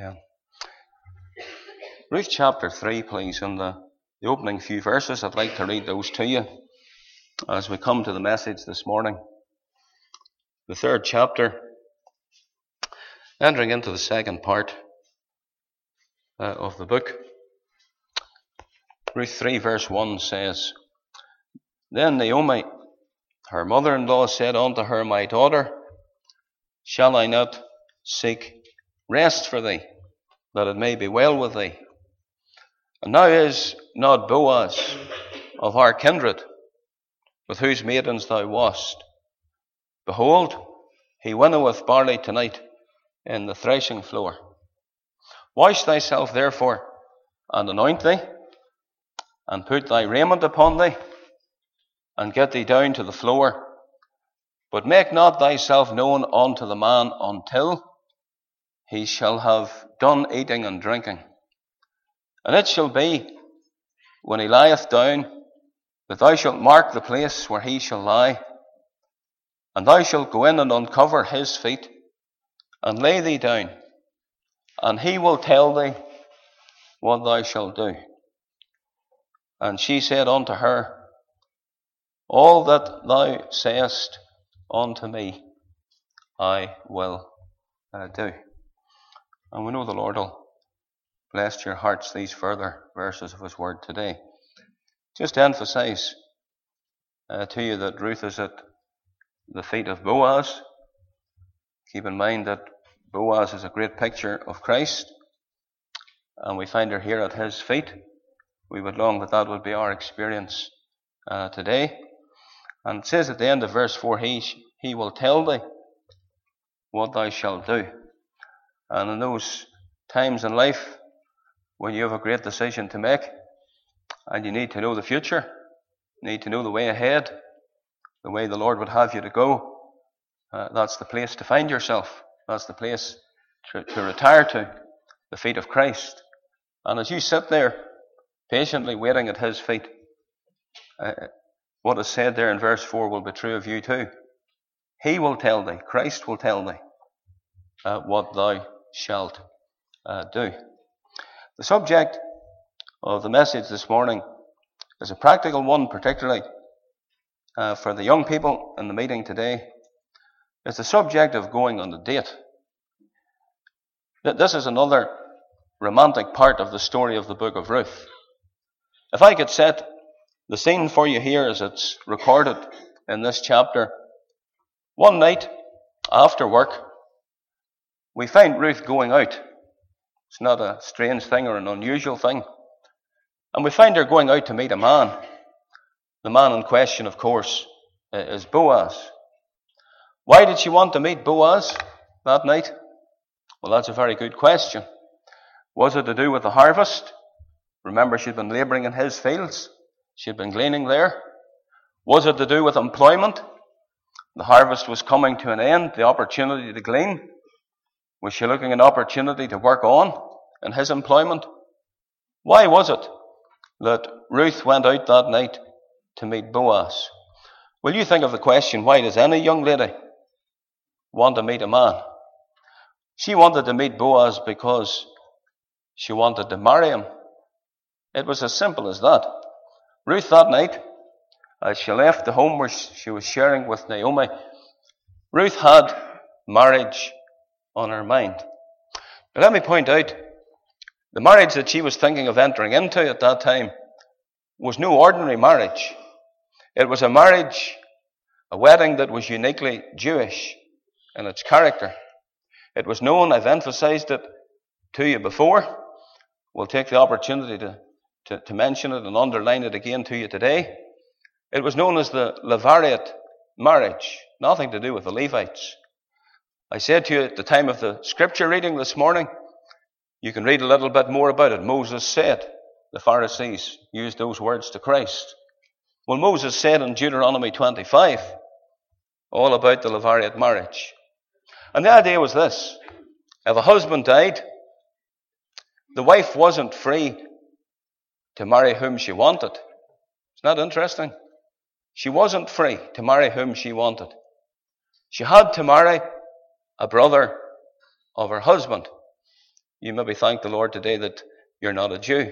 Amen. Ruth chapter 3, please, in the opening few verses. I'd like to read those to you as we come to the message this morning. The third chapter, entering into the second part of the book. Ruth 3 verse 1 says, Then Naomi, her mother-in-law, said unto her, My daughter, shall I not seek rest for thee, that it may be well with thee? And now is not Boaz of our kindred, with whose maidens thou wast? Behold, he winnoweth barley tonight in the threshing floor. Wash thyself therefore, and anoint thee, and put thy raiment upon thee, and get thee down to the floor. But make not thyself known unto the man until he shall have done eating and drinking. And it shall be, when he lieth down, that thou shalt mark the place where he shall lie, and thou shalt go in and uncover his feet, and lay thee down, and he will tell thee what thou shalt do. And she said unto her, All that thou sayest unto me, I will do. And we know the Lord will bless your hearts these further verses of his word today. Just to emphasize to you that Ruth is at the feet of Boaz. Keep in mind that Boaz is a great picture of Christ, and we find her here at his feet. We would long that would be our experience today. And it says at the end of verse 4, he will tell thee what thou shalt do. And in those times in life when you have a great decision to make, and you need to know the future, need to know the way ahead, the way the Lord would have you to go, that's the place to find yourself. That's the place to retire to, the feet of Christ. And as you sit there, patiently waiting at his feet, what is said there in verse 4 will be true of you too. He will tell thee, Christ will tell thee, what thou shalt do. The subject of the message this morning is a practical one, particularly for the young people in the meeting today. It's the subject of going on a date. This is another romantic part of the story of the book of Ruth. If I could set the scene for you here as it's recorded in this chapter. One night after work, we find Ruth going out. It's not a strange thing or an unusual thing. And we find her going out to meet a man. The man in question, of course, is Boaz. Why did she want to meet Boaz that night? Well, that's a very good question. Was it to do with the harvest? Remember, she'd been labouring in his fields. She'd been gleaning there. Was it to do with employment? The harvest was coming to an end, the opportunity to glean. Was she looking at an opportunity to work on in his employment? Why was it that Ruth went out that night to meet Boaz? Well, you think of the question, why does any young lady want to meet a man? She wanted to meet Boaz because she wanted to marry him. It was as simple as that. Ruth that night, as she left the home where she was sharing with Naomi, Ruth had marriage on her mind. Now let me point out, the marriage that she was thinking of entering into at that time was no ordinary marriage. It was a marriage, a wedding that was uniquely Jewish in its character. It was known, I've emphasized it to you before. We'll take the opportunity to mention it and underline it again to you today. It was known as the Levirate marriage, nothing to do with the Levites. I said to you at the time of the scripture reading this morning, you can read a little bit more about it. Moses said, the Pharisees used those words to Christ. Well, Moses said in Deuteronomy 25, all about the Levirate marriage. And the idea was this: if a husband died, the wife wasn't free to marry whom she wanted. Isn't that interesting? She wasn't free to marry whom she wanted. She had to marry a brother of her husband. you maybe thank the Lord today that you're not a Jew.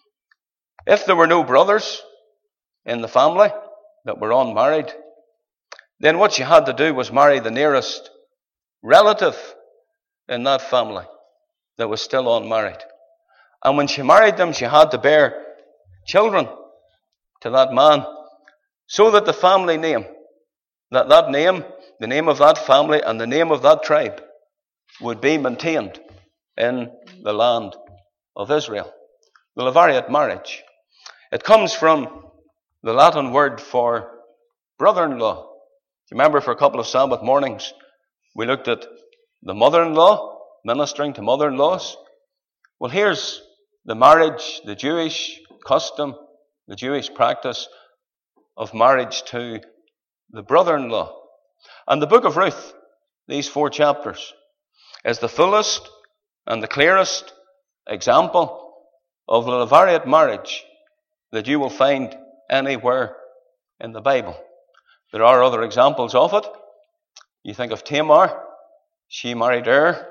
If there were no brothers in the family that were unmarried, then what she had to do was marry the nearest relative in that family that was still unmarried. And when she married them, she had to bear children to that man, so that the family name, that name, the name of that family and the name of that tribe would be maintained in the land of Israel. The Levirate marriage. It comes from the Latin word for brother-in-law. You remember for a couple of Sabbath mornings, we looked at the mother-in-law, ministering to mother-in-laws. Well, here's the marriage, the Jewish custom, the Jewish practice of marriage to the brother-in-law. And the book of Ruth, these 4 chapters, is the fullest and the clearest example of the Levirate marriage that you will find anywhere in the Bible. There are other examples of it. You think of Tamar. She married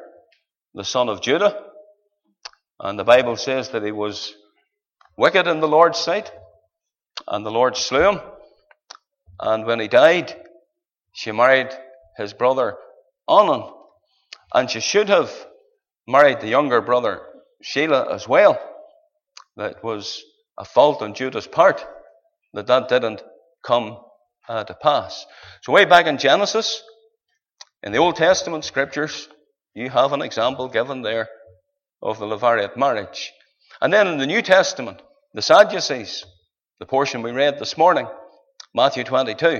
the son of Judah. And the Bible says that he was wicked in the Lord's sight. And the Lord slew him. And when he died, she married his brother Onan. And she should have married the younger brother Shelah as well. That was a fault on Judah's part that didn't come to pass. So way back in Genesis, in the Old Testament scriptures, you have an example given there of the Levirate marriage. And then in the New Testament, the Sadducees, the portion we read this morning, Matthew 22,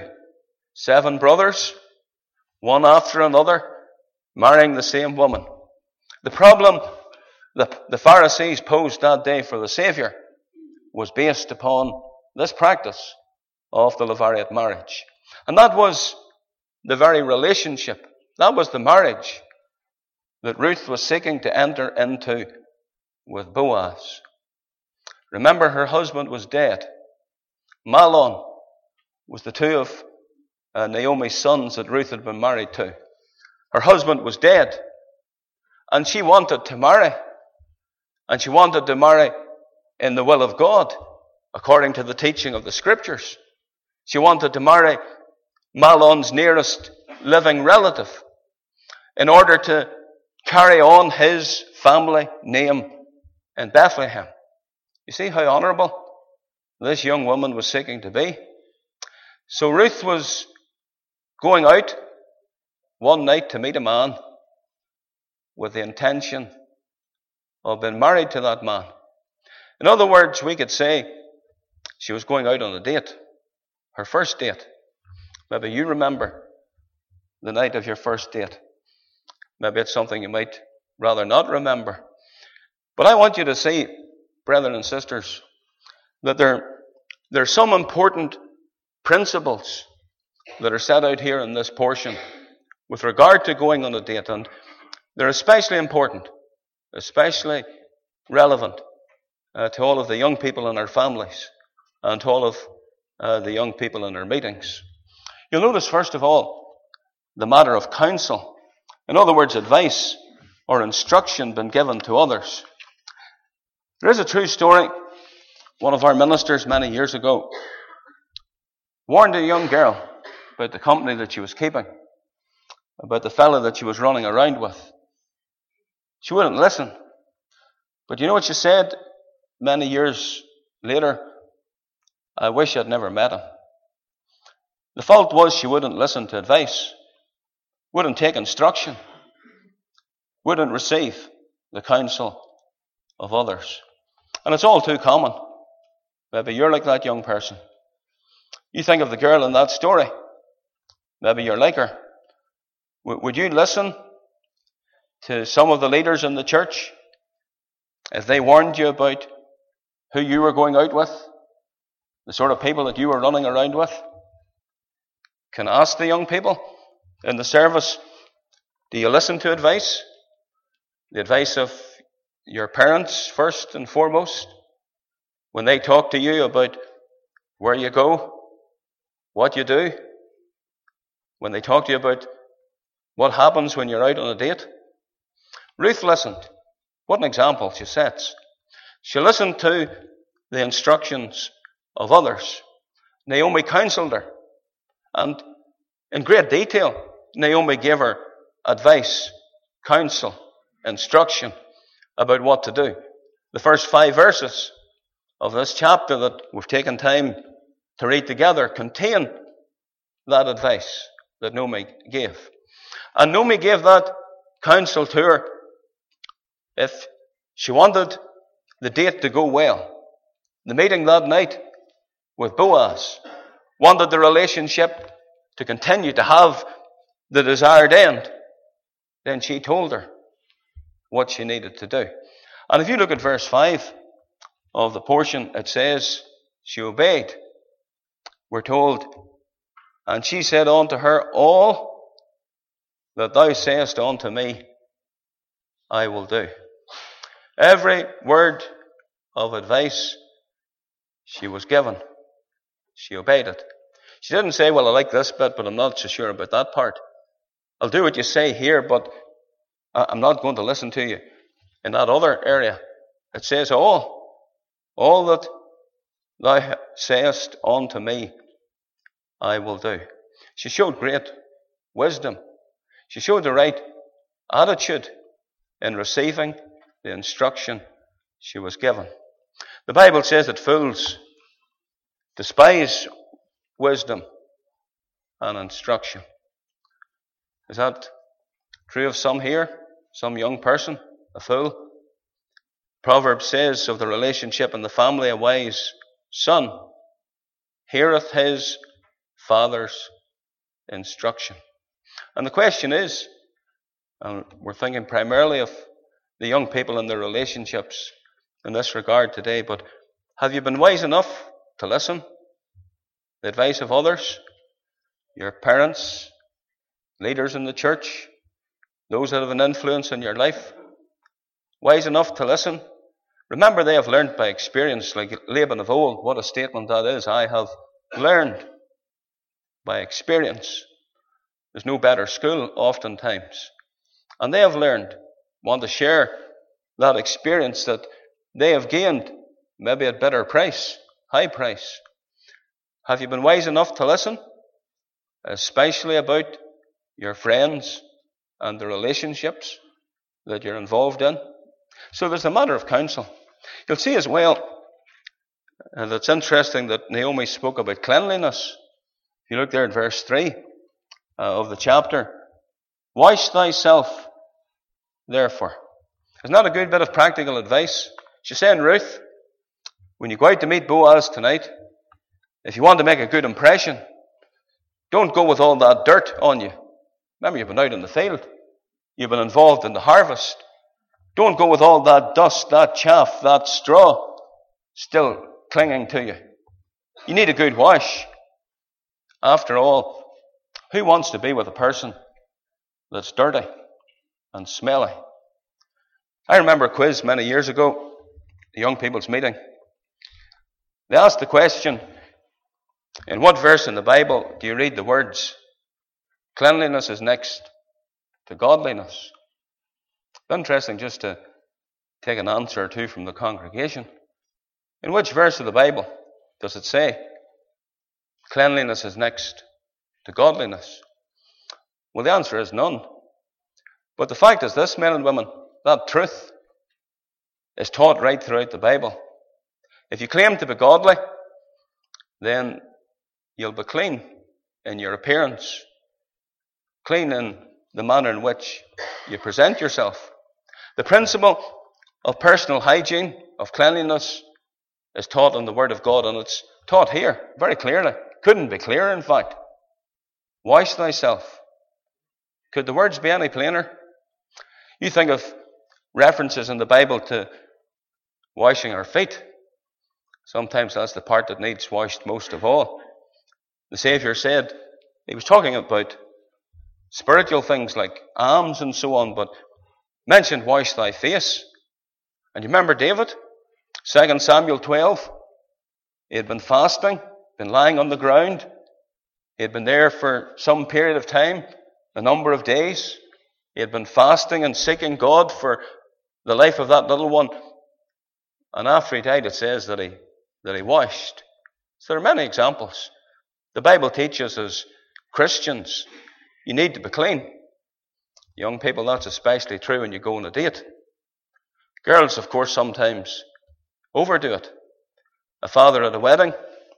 7 brothers, one after another, marrying the same woman. The problem the Pharisees posed that day for the Savior was based upon this practice of the Levirate marriage. And that was the very relationship, that was the marriage that Ruth was seeking to enter into with Boaz. Remember, her husband was dead. Mahlon was the 2 of Naomi's sons that Ruth had been married to. Her husband was dead, and she wanted to marry. And she wanted to marry in the will of God, according to the teaching of the Scriptures. She wanted to marry Mahlon's nearest living relative in order to carry on his family name in Bethlehem. You see how honourable this young woman was seeking to be? So Ruth was going out one night to meet a man with the intention of being married to that man. In other words, we could say she was going out on a date, her first date. Maybe you remember the night of your first date. Maybe it's something you might rather not remember. But I want you to see, brethren and sisters, that there are some important principles that are set out here in this portion with regard to going on a date, and they're especially important, especially relevant to all of the young people in our families and to all of the young people in our meetings. You'll notice, first of all, the matter of counsel. In other words, advice or instruction been given to others. There is a true story. One of our ministers many years ago warned a young girl about the company that she was keeping, about the fellow that she was running around with. She wouldn't listen. But you know what she said many years later? I wish I'd never met him. The fault was she wouldn't listen to advice, wouldn't take instruction, wouldn't receive the counsel of others. And it's all too common. Maybe you're like that young person. You think of the girl in that story. Maybe you're like her. Would you listen to some of the leaders in the church if they warned you about who you were going out with, the sort of people that you were running around with? Can I ask the young people in the service, do you listen to advice? The advice of your parents first and foremost, when they talk to you about where you go, what you do, when they talk to you about what happens when you're out on a date? Ruth listened. What an example she sets. She listened to the instructions of others. Naomi counseled her. And in great detail, Naomi gave her advice, counsel, instruction about what to do. The first 5 verses of this chapter that we've taken time to read together contain that advice that Naomi gave. And Naomi gave that counsel to her if she wanted the date to go well. The meeting that night with Boaz, wanted the relationship to continue to have the desired end, then she told her what she needed to do. And if you look at verse 5 of the portion, it says she obeyed. We're told, and she said unto her, all that thou sayest unto me, I will do. Every word of advice she was given, she obeyed it. She didn't say, well, I like this bit, but I'm not so sure about that part. I'll do what you say here, but I'm not going to listen to you in that other area. It says, all that thou sayest unto me, I will do. She showed great wisdom. She showed the right attitude in receiving the instruction she was given. The Bible says that fools despise wisdom and instruction. Is that true of some here? Some young person? A fool? Proverbs says of the relationship in the family, a wise son heareth his father's instruction. And the question is, and we're thinking primarily of the young people and their relationships in this regard today, but have you been wise enough to listen? The advice of others, your parents, leaders in the church, those that have an influence in your life, wise enough to listen? Remember, they have learned by experience, like Laban of old. What a statement that is. I have learned by experience. There's no better school oftentimes. And they have learned, want to share that experience that they have gained, maybe at better price, high price. Have you been wise enough to listen? Especially about your friends and the relationships that you're involved in. So there's a matter of counsel. You'll see as well, and it's interesting that Naomi spoke about cleanliness. If you look there at verse 3 of the chapter, wash thyself, therefore. Isn't that a good bit of practical advice? She's saying, Ruth, when you go out to meet Boaz tonight, if you want to make a good impression, don't go with all that dirt on you. Remember, you've been out in the field. You've been involved in the harvest. Don't go with all that dust, that chaff, that straw still clinging to you. You need a good wash. After all, who wants to be with a person that's dirty and smelly? I remember a quiz many years ago, the young people's meeting. They asked the question, in what verse in the Bible do you read the words, cleanliness is next to godliness? It's interesting just to take an answer or two from the congregation. In which verse of the Bible does it say, cleanliness is next to godliness? Well, the answer is none. But the fact is this, men and women, that truth is taught right throughout the Bible. If you claim to be godly, then you'll be clean in your appearance, clean in the manner in which you present yourself. The principle of personal hygiene, of cleanliness, is taught in the Word of God, and it's taught here very clearly. Couldn't be clearer, in fact. Wash thyself. Could the words be any plainer? You think of references in the Bible to washing our feet. Sometimes that's the part that needs washed most of all. The Saviour said, he was talking about spiritual things like alms and so on, but mentioned wash thy face. And you remember David? 2 Samuel 12. He had been fasting, been lying on the ground. He had been there for some period of time, a number of days. He had been fasting and seeking God for the life of that little one. And after he died, it says that he washed. So there are many examples. The Bible teaches as Christians, you need to be clean. Young people, that's especially true when you go on a date. Girls, of course, sometimes overdo it. A father at a wedding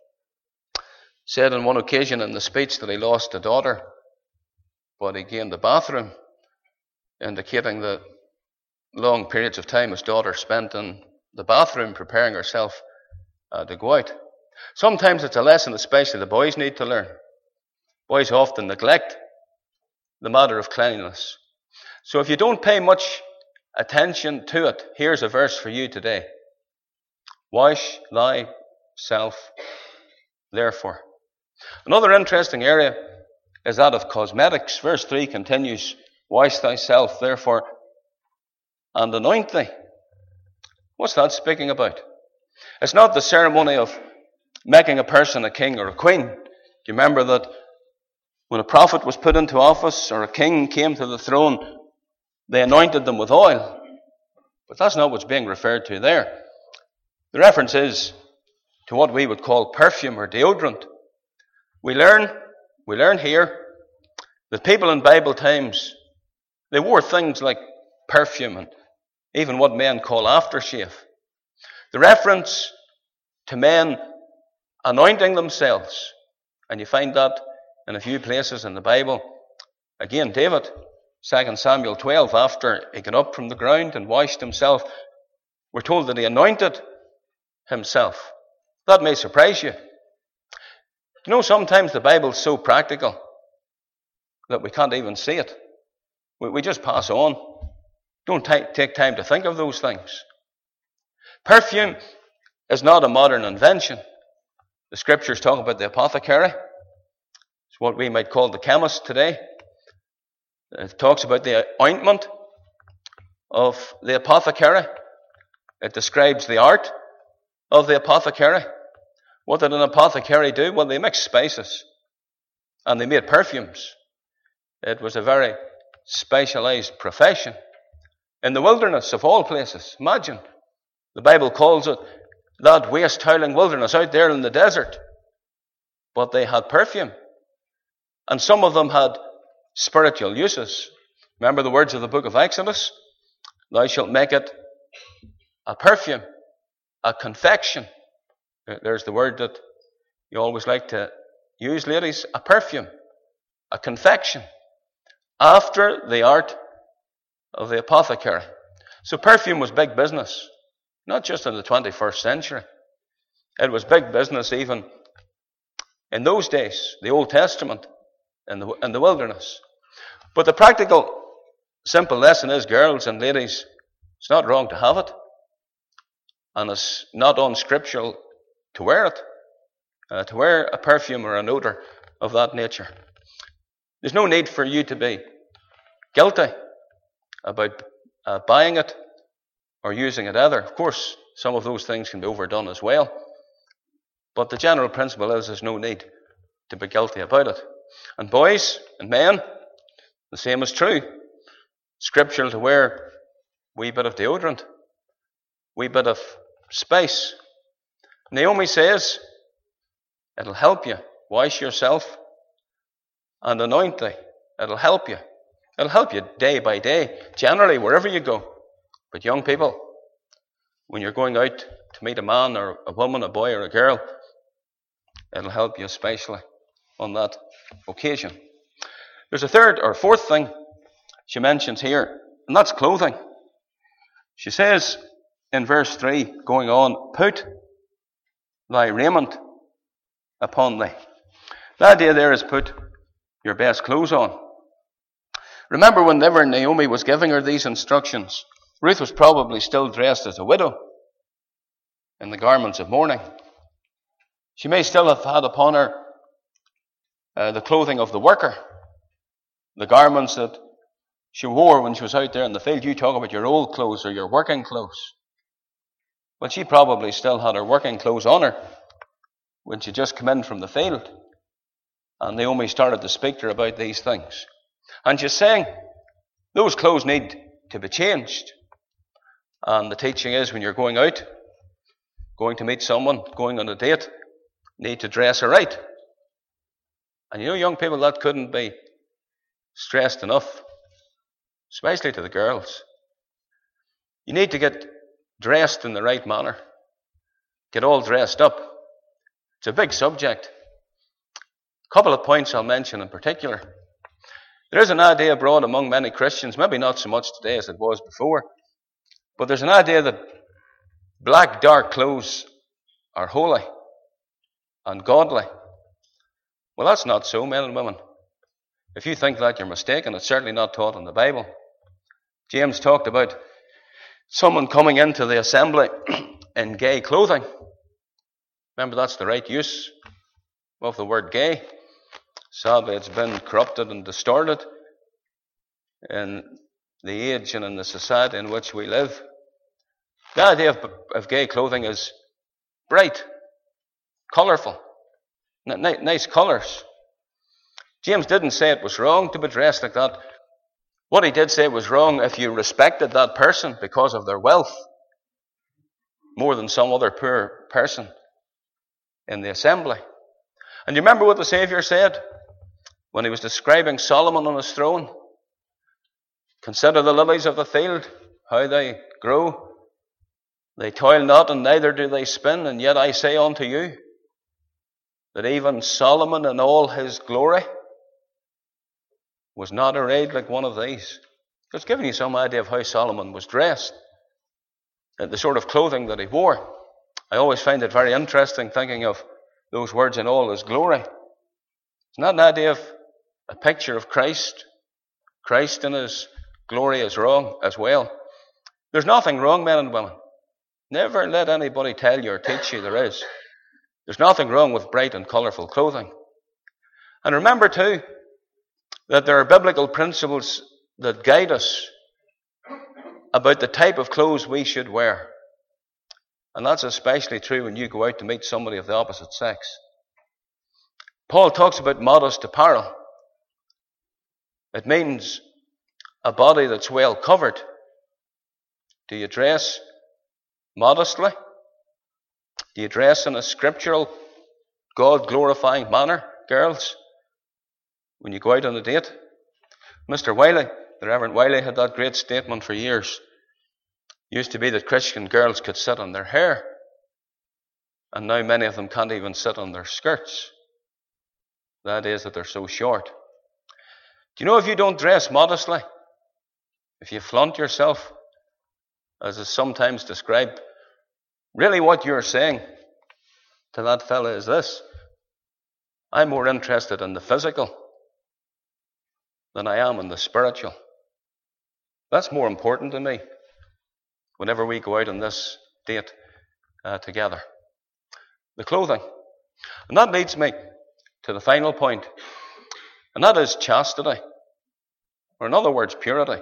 said on one occasion in the speech that he lost a daughter, but he gained the bathroom, indicating the long periods of time his daughter spent in the bathroom preparing herself to go out. Sometimes it's a lesson especially the boys need to learn. Boys often neglect the matter of cleanliness. So if you don't pay much attention to it, here's a verse for you today. Wash thyself, therefore. Another interesting area is that of cosmetics. Verse 3 continues, wash thyself, therefore, and anoint thee. What's that speaking about? It's not the ceremony of making a person a king or a queen. Do you remember that when a prophet was put into office or a king came to the throne, they anointed them with oil? But that's not what's being referred to there. The reference is to what we would call perfume or deodorant. We learn here that people in Bible times, they wore things like perfume and even what men call aftershave. The reference to men anointing themselves, and you find that in a few places in the Bible. Again, David, 2 Samuel 12, after he got up from the ground and washed himself, we're told that he anointed himself. That may surprise you. You know, sometimes the Bible's so practical that we can't even see it. We just pass on. Don't take time to think of those things. Perfume is not a modern invention. The scriptures talk about the apothecary. It's what we might call the chemist today. It talks about the ointment of the apothecary. It describes the art of the apothecary. What did an apothecary do? Well, they mixed spices and they made perfumes. It was a very specialized profession. In the wilderness of all places, imagine, the Bible calls it that waste howling wilderness out there in the desert. But they had perfume. And some of them had spiritual uses. Remember the words of the book of Exodus? Thou shalt make it a perfume, a confection. There's the word that you always like to use, ladies. A perfume, a confection, after the art of the apothecary. So perfume was big business, not just in the 21st century. It was big business even in those days, the Old Testament, in the wilderness. But the practical, simple lesson is, girls and ladies, it's not wrong to have it. And it's not unscriptural to wear it, to wear a perfume or an odor of that nature. There's no need for you to be guilty about buying it or using it either. Of course, some of those things can be overdone as well. But the general principle is there's no need to be guilty about it. And boys and men, the same is true. Scriptural to wear a wee bit of deodorant, wee bit of spice. Naomi says, it'll help you. Wash yourself and anoint thee. It'll help you. It'll help you day by day, generally, wherever you go. But young people, when you're going out to meet a man or a woman, a boy or a girl, it'll help you especially on that occasion. There's a third or fourth thing she mentions here, and that's clothing. She says in verse 3, going on, put thy raiment upon thee. The idea there is put your best clothes on. Remember, whenever Naomi was giving her these instructions, Ruth was probably still dressed as a widow in the garments of mourning. She may still have had upon her the clothing of the worker, the garments that she wore when she was out there in the field. You talk about your old clothes or your working clothes. Well, she probably still had her working clothes on her when she just came in from the field. And Naomi started to speak to her about these things. And she's saying, those clothes need to be changed. And the teaching is when you're going out, going to meet someone, going on a date, need to dress her right. And young people, that couldn't be stressed enough, especially to the girls. You need to get dressed in the right manner. Get all dressed up. It's a big subject. A couple of points I'll mention in particular. There is an idea abroad among many Christians, maybe not so much today as it was before, but there's an idea that black, dark clothes are holy and godly. Well, that's not so, men and women. If you think that, you're mistaken. It's certainly not taught in the Bible. James talked about someone coming into the assembly in gay clothing. Remember, that's the right use of the word gay. Sadly, it's been corrupted and distorted in the age and in the society in which we live. The idea of gay clothing is bright, colourful, nice colours. James didn't say it was wrong to be dressed like that. What he did say was wrong if you respected that person because of their wealth more than some other poor person in the assembly. And you remember what the Saviour said when he was describing Solomon on his throne? Consider the lilies of the field, how they grow. They toil not, and neither do they spin, and yet I say unto you that even Solomon in all his glory was not arrayed like one of these. It's giving you some idea of how Solomon was dressed, and the sort of clothing that he wore. I always find it very interesting thinking of those words, in all his glory. It's not an idea of a picture of Christ. Christ in his glory is wrong as well. There's nothing wrong, men and women. Never let anybody tell you or teach you there is. There's nothing wrong with bright and colourful clothing. And remember too, that there are biblical principles that guide us about the type of clothes we should wear. And that's especially true when you go out to meet somebody of the opposite sex. Paul talks about modest apparel. It means a body that's well covered. Do you dress modestly? Do you dress in a scriptural, God-glorifying manner, girls, when you go out on a date? Mr. Wiley, the Reverend Wiley, had that great statement for years. It used to be that Christian girls could sit on their hair, and now many of them can't even sit on their skirts. That is, that they're so short. Do you know, if you don't dress modestly, if you flaunt yourself, as is sometimes described, really what you're saying to that fella is this: I'm more interested in the physical than I am in the spiritual. That's more important to me whenever we go out on this date together. The clothing. And that leads me to the final point, and that is chastity, or in other words, purity.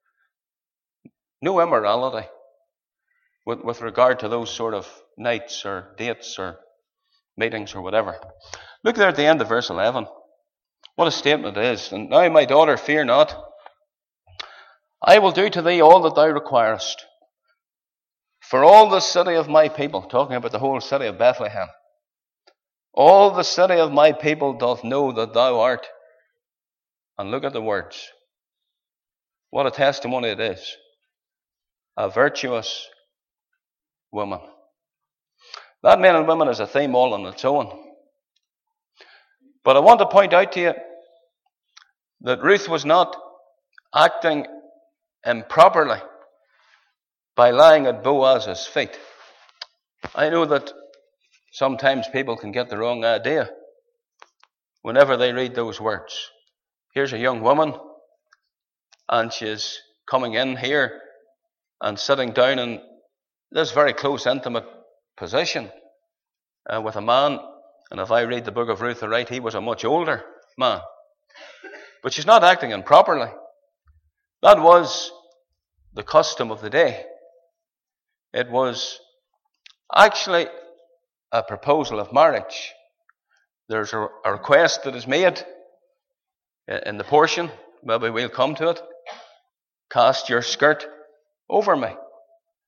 No immorality with regard to those sort of nights or dates or meetings or whatever. Look there at the end of verse 11. What a statement it is. And now, my daughter, fear not. I will do to thee all that thou requirest. For all the city of my people, talking about the whole city of Bethlehem, all the city of my people doth know that thou art. And look at the words. What a testimony it is. A virtuous woman. That, men and women, is a theme all on its own. But I want to point out to you that Ruth was not acting improperly by lying at Boaz's feet. I know that sometimes people can get the wrong idea whenever they read those words. Here's a young woman, and she's coming in here and sitting down in this very close, intimate position with a man. And if I read the book of Ruth aright, he was a much older man. But she's not acting improperly. That was the custom of the day. It was actually a proposal of marriage. There's a request that is made in the portion. Maybe we'll come to it. Cast your skirt over me.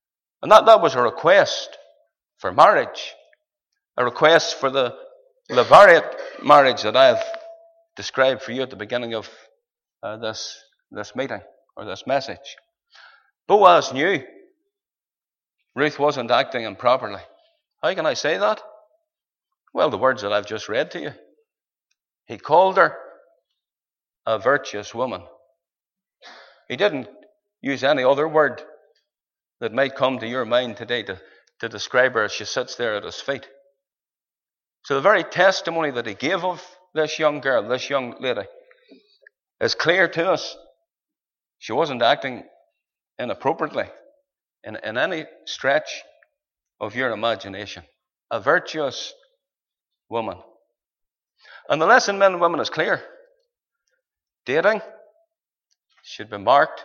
And that was a request for marriage, a request for the Levirate marriage that I have described for you at the beginning of this meeting, or this message. Boaz knew Ruth wasn't acting improperly. How can I say that? Well, the words that I've just read to you. He called her a virtuous woman. He didn't use any other word that might come to your mind today to describe her as she sits there at his feet. So the very testimony that he gave of this young girl, this young lady, is clear to us. She wasn't acting inappropriately in any stretch of your imagination. A virtuous woman. And the lesson, men and women, is clear. Dating should be marked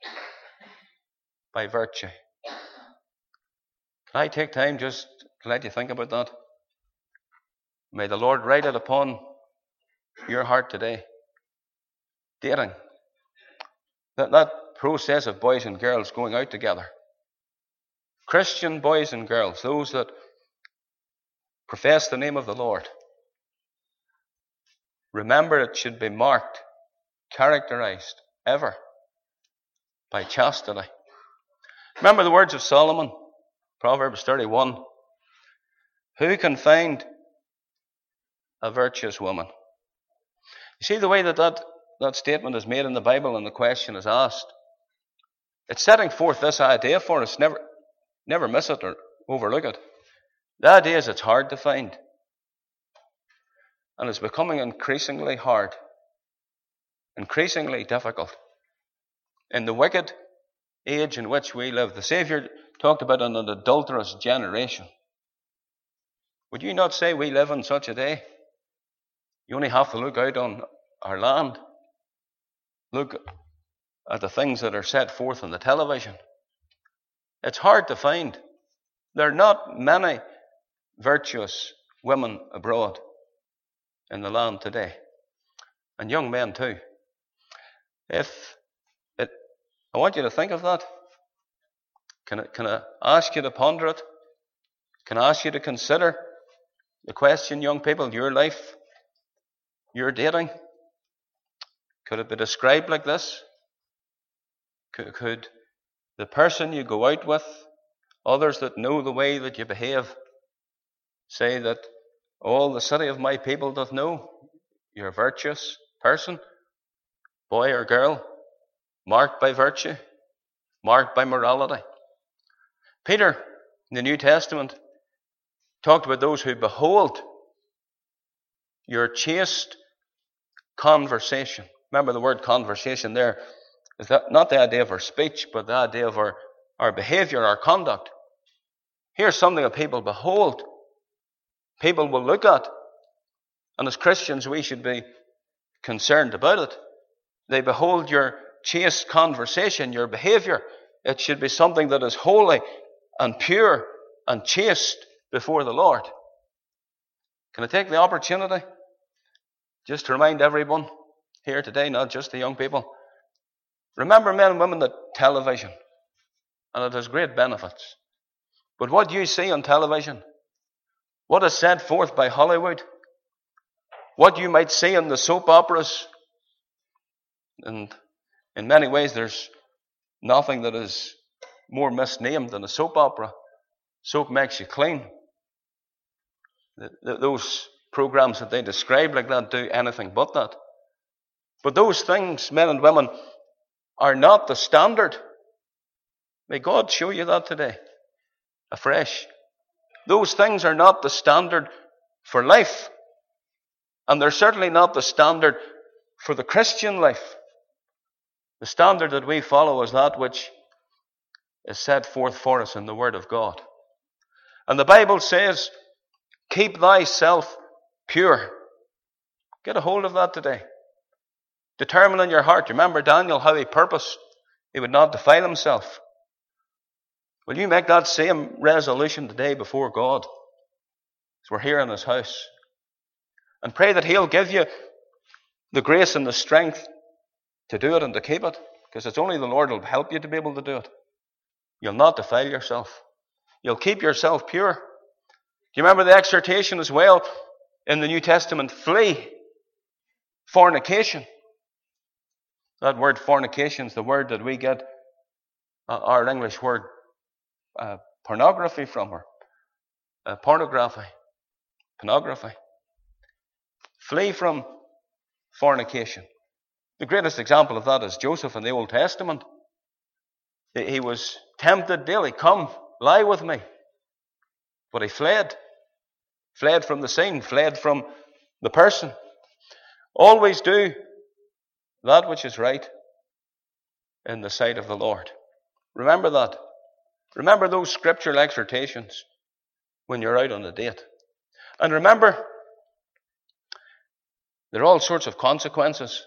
by virtue. Can I take time just to let you think about that? May the Lord write it upon your heart today. Dating. That process of boys and girls going out together. Christian boys and girls, those that profess the name of the Lord. Remember, it should be marked, characterized, ever, by chastity. Remember the words of Solomon, Proverbs 31. Who can find a virtuous woman? You see the way that statement is made in the Bible and the question is asked. It's setting forth this idea for us. Never miss it or overlook it. The idea is it's hard to find. And it's becoming increasingly hard. Increasingly difficult. In the wicked age in which we live, the Saviour talked about an adulterous generation. Would you not say we live in such a day? You only have to look out on our land. Look at the things that are set forth on the television. It's hard to find. There are not many virtuous women abroad in the land today. And young men too. I want you to think of that. Can I ask you to ponder it? Can I ask you to consider the question, young people, your life, your dating? Could it be described like this? Could the person you go out with, others that know the way that you behave, say that all the city of my people doth know you're a virtuous person, boy or girl, marked by virtue, marked by morality? Peter, in the New Testament, talked about those who behold your chaste conversation. Remember the word conversation there. Is that not the idea of our speech, but the idea of our behavior, our conduct. Here's something that people behold. People will look at. And as Christians, we should be concerned about it. They behold your chaste conversation, your behavior. It should be something that is holy and pure and chaste before the Lord. Can I take the opportunity just to remind everyone here today, not just the young people? Remember, men and women, that television, and it has great benefits. But what you see on television, what is set forth by Hollywood, what you might see in the soap operas, and in many ways there's nothing that is more misnamed than a soap opera. Soap makes you clean. Those programs that they describe like that do anything but that. But those things, men and women, are not the standard. May God show you that today, afresh. Those things are not the standard for life. And they're certainly not the standard for the Christian life. The standard that we follow is that which is set forth for us in the Word of God. And the Bible says, keep thyself pure. Get a hold of that today. Determine in your heart. Remember Daniel, how he purposed he would not defile himself. Will you make that same resolution today before God as we're here in His house? And pray that He'll give you the grace and the strength to do it and to keep it. Because it's only the Lord who will help you to be able to do it. You'll not defile yourself. You'll keep yourself pure. Do you remember the exhortation as well in the New Testament? Flee fornication. That word fornication is the word that we get our English word pornography from, or pornography. Flee from fornication. The greatest example of that is Joseph in the Old Testament. He was tempted daily. Come, lie with me. But he fled. Fled from the scene. Fled from the person. Always do that which is right in the sight of the Lord. Remember that. Remember those scriptural exhortations when you're out on a date. And remember, there are all sorts of consequences.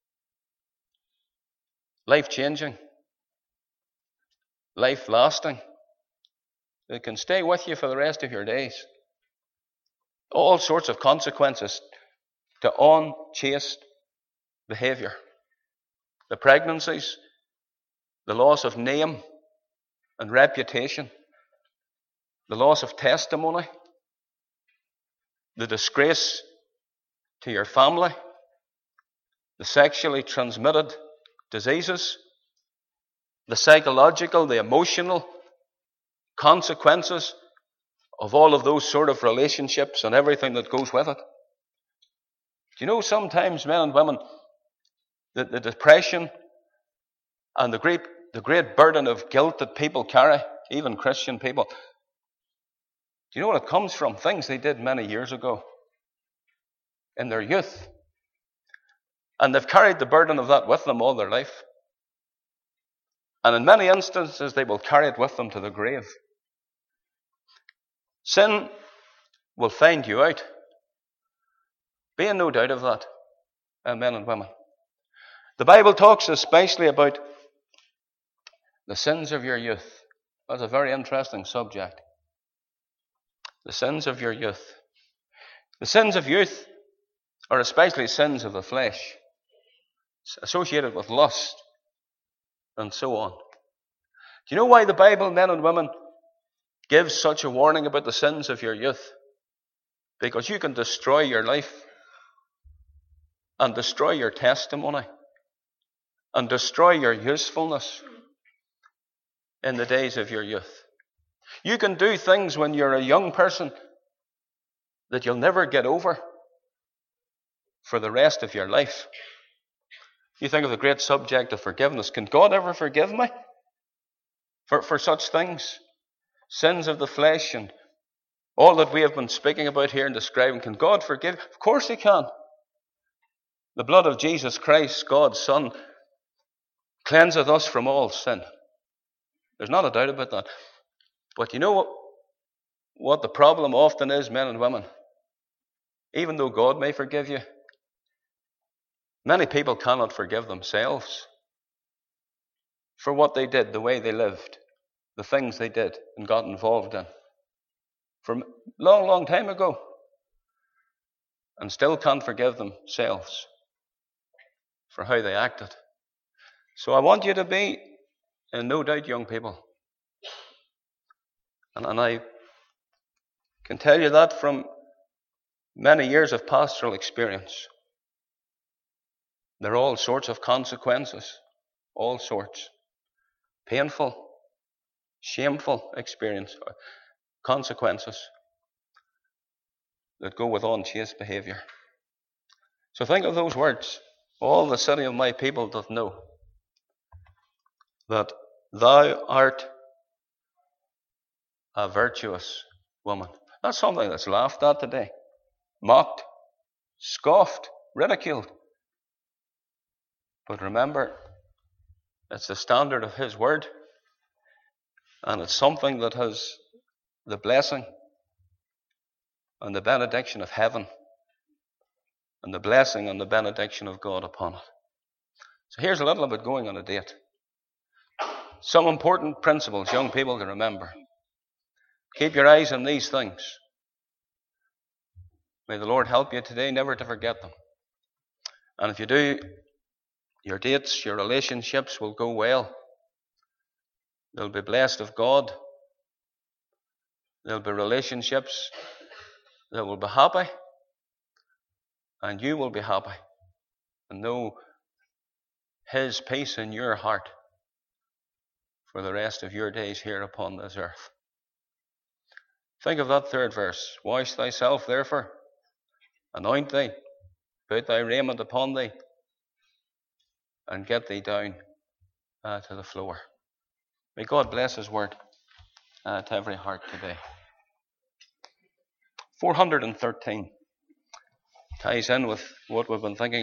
Life-changing. Life-lasting. It can stay with you for the rest of your days. All sorts of consequences to unchaste behavior. The pregnancies, the loss of name and reputation, the loss of testimony, the disgrace to your family, the sexually transmitted diseases, the psychological, the emotional consequences of all of those sort of relationships and everything that goes with it. Do you know, sometimes men and women, the depression and the great burden of guilt that people carry, even Christian people, do you know what it comes from? Things they did many years ago in their youth. And they've carried the burden of that with them all their life. And in many instances, they will carry it with them to the grave. Sin will find you out. Be in no doubt of that, men and women. The Bible talks especially about the sins of your youth. That's a very interesting subject. The sins of your youth. The sins of youth are especially sins of the flesh, associated with lust and so on. Do you know why the Bible, men and women, gives such a warning about the sins of your youth? Because you can destroy your life and destroy your testimony and destroy your usefulness in the days of your youth. You can do things when you're a young person that you'll never get over for the rest of your life. You think of the great subject of forgiveness. Can God ever forgive me for such things? Sins of the flesh and all that we have been speaking about here and describing. Can God forgive? Of course He can. The blood of Jesus Christ, God's Son, cleanseth us from all sin. There's not a doubt about that. But you know what the problem often is, men and women? Even though God may forgive you, many people cannot forgive themselves for what they did, the way they lived, the things they did and got involved in from a long, long time ago, and still can't forgive themselves for how they acted. So I want you to be in no doubt, young people. And I can tell you that from many years of pastoral experience. There are all sorts of consequences, all sorts. Painful, shameful consequences that go with unchaste behavior. So think of those words. All the city of my people doth know that thou art a virtuous woman. That's something that's laughed at today, mocked, scoffed, ridiculed. But remember, it's the standard of His Word, and it's something that has the blessing and the benediction of heaven and the blessing and the benediction of God upon it. So here's a little about going on a date. Some important principles, young people, to remember. Keep your eyes on these things. May the Lord help you today never to forget them. And if you do, your dates, your relationships will go well. They'll be blessed of God. There'll be relationships that will be happy, and you will be happy and know His peace in your heart for the rest of your days here upon this earth. Think of that third verse. Wash thyself therefore, anoint thee, put thy raiment upon thee, and get thee down to the floor. May God bless His word to every heart today. 413 ties in with what we've been thinking